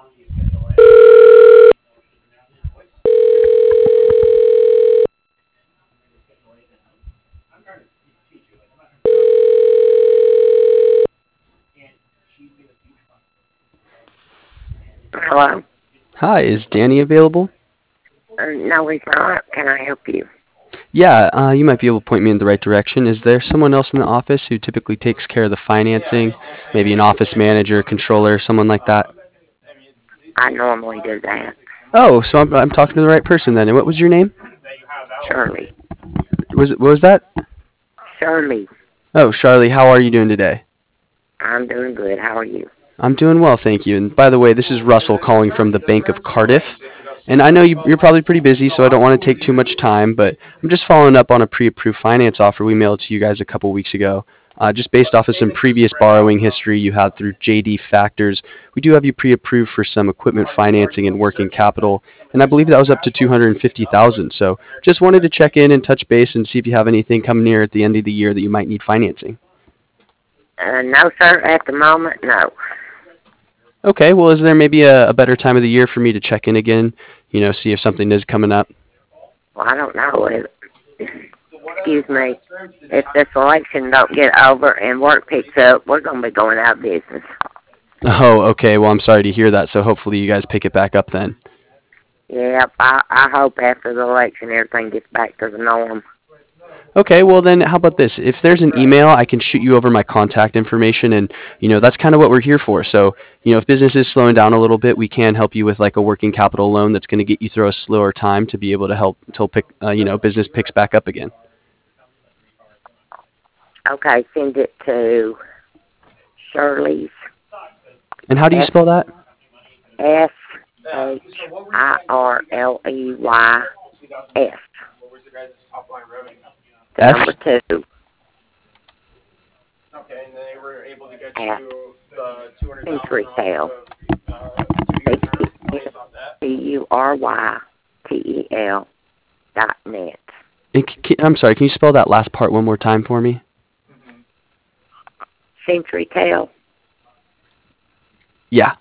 Hello? Hi, is Danny available? No, he's not. Can I help you? Yeah, you might be able to point me in the right direction. Is there someone else in the office who typically takes care of the financing? Maybe an office manager, controller, someone like that? I normally do that. Oh, so I'm talking to the right person then. And what was your name? Shirley. What was that? Shirley. Oh, Charlie, how are you doing today? I'm doing good. How are you? I'm doing well, thank you. And by the way, this is Russell calling from the Bank of Cardiff. And I know you're probably pretty busy, so I don't want to take too much time, but I'm just following up on a pre-approved finance offer we mailed to you guys a couple weeks ago. Just based off of some previous borrowing history you had through JD Factors, we do have you pre-approved for some equipment financing and working capital, and I believe that was up to 250,000. So just wanted to check in and touch base and see if you have anything coming near at the end of the year that you might need financing. No, sir. At the moment, no. Okay, well, is there maybe a better time of the year for me to check in again? See if something is coming up. Well, I don't know. Excuse me. If this election don't get over and work picks up, we're going to be going out of business. Oh, okay. Well, I'm sorry to hear that. So hopefully you guys pick it back up then. Yep. I hope after the election everything gets back to the norm. Okay, well then, how about this? If there's an email, I can shoot you over my contact information, and that's kind of what we're here for. So, if business is slowing down a little bit, we can help you with like a working capital loan that's going to get you through a slower time to be able to help until business picks back up again. Okay, send it to Shirley's. And how do you spell that? SHIRLEYS. The F. number 2 at CenturyTel. CenturyTel.net. I'm sorry. Can you spell that last part one more time for me? CenturyTel. Yeah.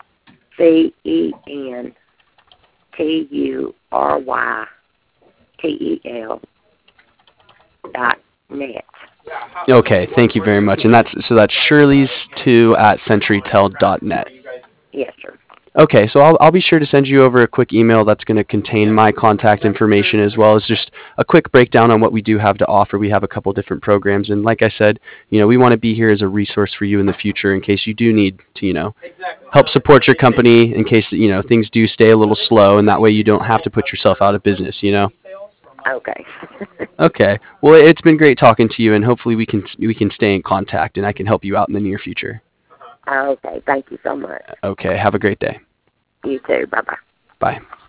CenturyTel.net. Okay. Thank you very much. And that's Shirley's2 at CenturyTel.net. Yes, sir. Okay, so I'll be sure to send you over a quick email that's going to contain my contact information as well as just a quick breakdown on what we do have to offer. We have a couple different programs, and like I said, we want to be here as a resource for you in the future in case you do need to, help support your company in case things do stay a little slow, and that way you don't have to put yourself out of business. Okay. Okay. Well, it's been great talking to you, and hopefully we can stay in contact, and I can help you out in the near future. Okay. Thank you so much. Okay. Have a great day. You too. Bye-bye. Bye.